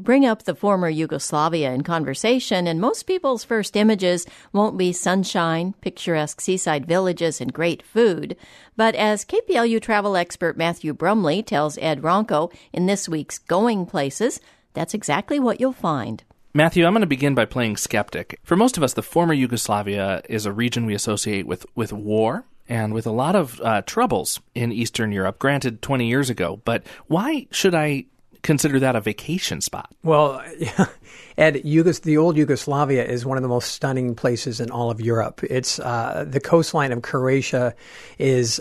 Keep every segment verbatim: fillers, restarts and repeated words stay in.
bring up the former Yugoslavia in conversation, and most people's first images won't be sunshine, picturesque seaside villages, and great food. But as K P L U travel expert Matthew Brumley tells Ed Ronco in this week's Going Places, that's exactly what you'll find. Matthew, I'm going to begin by playing skeptic. For most of us, the former Yugoslavia is a region we associate with, with war and with a lot of uh, troubles in Eastern Europe, granted twenty years ago. But why should I consider that a vacation spot? Well, Ed, Yugos- the old Yugoslavia is one of the most stunning places in all of Europe. It's uh, the coastline of Croatia is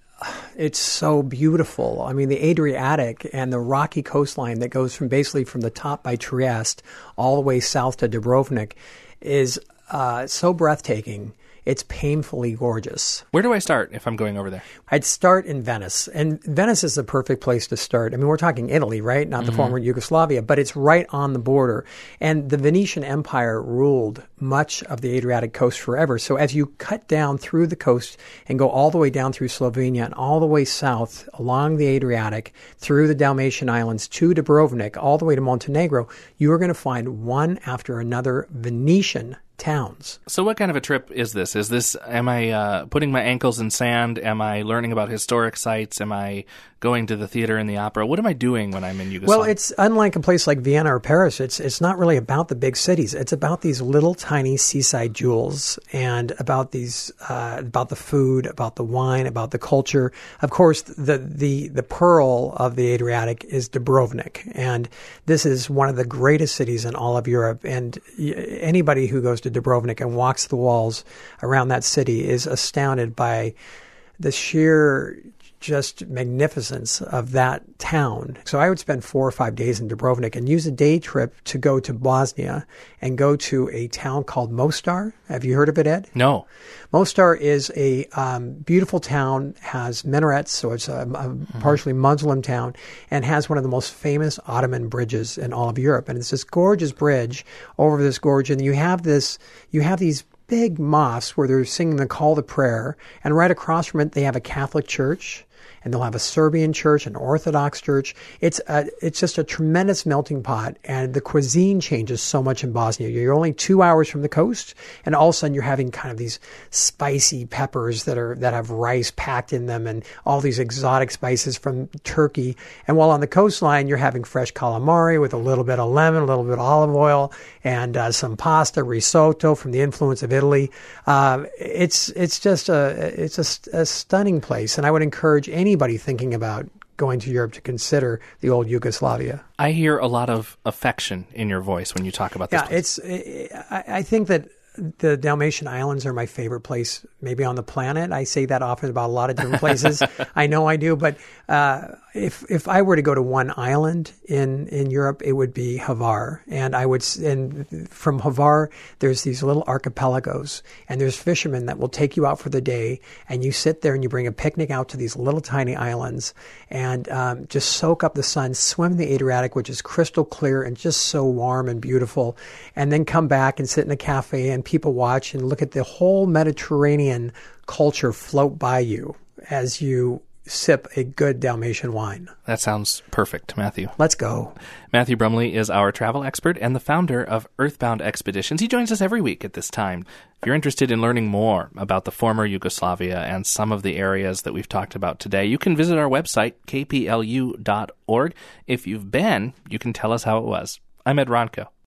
it's so beautiful. I mean, the Adriatic and the rocky coastline that goes from basically from the top by Trieste all the way south to Dubrovnik is uh, so breathtaking. It's painfully gorgeous. Where do I start if I'm going over there? I'd start in Venice. And Venice is the perfect place to start. I mean, we're talking Italy, right? Not the mm-hmm. former Yugoslavia, but it's right on the border. And the Venetian Empire ruled much of the Adriatic coast forever. So as you cut down through the coast and go all the way down through Slovenia and all the way south along the Adriatic, through the Dalmatian Islands to Dubrovnik, all the way to Montenegro, you are going to find one after another Venetian towns. So what kind of a trip is this? Is this, am I uh, putting my ankles in sand? Am I learning about historic sites? Am I going to the theater and the opera? What am I doing when I'm in Yugoslavia? Well, it's unlike a place like Vienna or Paris. It's it's not really about the big cities. It's about these little tiny seaside jewels and about these uh, about the food, about the wine, about the culture. Of course, the the the pearl of the Adriatic is Dubrovnik, and this is one of the greatest cities in all of Europe. And anybody who goes to Dubrovnik and walks the walls around that city is astounded by the sheer just magnificence of that town. So I would spend four or five days in Dubrovnik and use a day trip to go to Bosnia and go to a town called Mostar. Have you heard of it, Ed? No. Mostar is a um, beautiful town, has minarets, so it's a, a mm-hmm. partially Muslim town, and has one of the most famous Ottoman bridges in all of Europe. And it's this gorgeous bridge over this gorge, and you have this, you have these big mosques where they're singing the call to prayer, and right across from it they have a Catholic church, and they'll have a Serbian church, an Orthodox church. It's a, it's just a tremendous melting pot, and the cuisine changes so much in Bosnia. You're only two hours from the coast, and all of a sudden you're having kind of these spicy peppers that are that have rice packed in them, and all these exotic spices from Turkey. And while on the coastline, you're having fresh calamari with a little bit of lemon, a little bit of olive oil, and uh, some pasta, risotto from the influence of Italy. Uh, it's it's just a it's a, a stunning place, and I would encourage any anybody thinking about going to Europe to consider the old Yugoslavia. I hear a lot of affection in your voice when you talk about this yeah, place. it's. I, I think that the Dalmatian Islands are my favorite place maybe on the planet. I say that often about a lot of different places. I know I do, but uh, if if I were to go to one island in, in Europe, it would be Hvar. And I would, and from Hvar, there's these little archipelagos, and there's fishermen that will take you out for the day, and you sit there and you bring a picnic out to these little tiny islands, and um, just soak up the sun, swim in the Adriatic, which is crystal clear and just so warm and beautiful, and then come back and sit in a cafe and people watch and look at the whole Mediterranean culture float by you as you sip a good Dalmatian wine. That sounds perfect, Matthew. Let's go. Matthew Brumley is our travel expert and the founder of Earthbound Expeditions. He joins us every week at this time. If you're interested in learning more about the former Yugoslavia and some of the areas that we've talked about today, you can visit our website, k p l u dot org. If you've been, you can tell us how it was. I'm Ed Ronco.